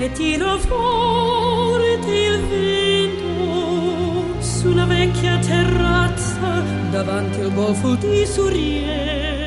e tira forte il vento sulla vecchia terrazza davanti al golfo di Surier.